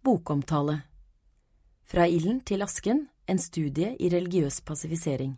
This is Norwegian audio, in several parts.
Bokomtale. Fra ilden til asken, en studie i religiøs passifisering.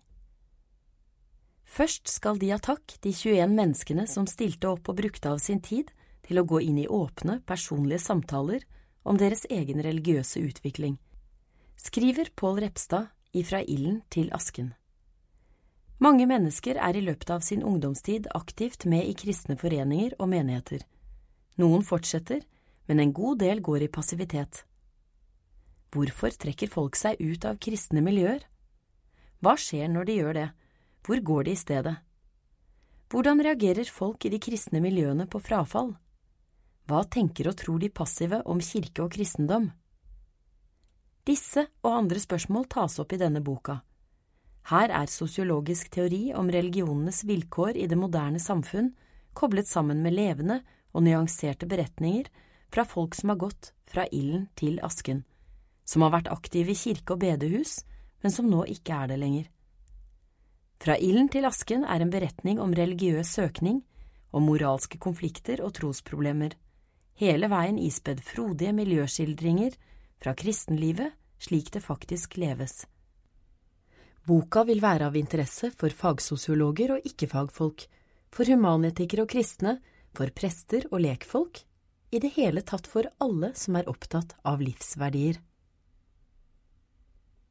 Først skal de ha takk, de 21 menneskene som stilte opp og brukte av sin tid til å gå inn i åpne, personlige samtaler om deres egen religiøse utvikling. Skriver Pål Repstad i Fra ilden til asken. Mange mennesker i løpet av sin ungdomstid aktivt med i kristne foreninger og menigheter. Noen fortsetter, men en god del går i passivitet. Hvorfor trekker folk seg ut av kristne miljøer? Hva skjer når de gjør det? Hvor går de i stedet? Hvordan reagerer folk i de kristne miljøene på frafall? Hva tenker og tror de passive om kirke og kristendom? Disse og andre spørsmål tas opp i denne boka. Her sosiologisk teori om religionenes vilkår i det moderne samfunn koblet sammen med levende og nyanserte beretninger fra folk som har gått fra ilden til asken, som har vært aktive i kirke og bedehus, men som nå ikke det lenger. Fra ilden til asken en beretning om religiøs søkning, om moralske konflikter og trosproblemer, hele veien ispedd frodige miljøskildringer fra kristenlivet slik det faktisk leves. Boka vil være av interesse for fagsosiologer og ikke-fagfolk, for humanetikere og kristne, for prester og lekfolk, i det hele tatt for alle som opptatt av livsverdier.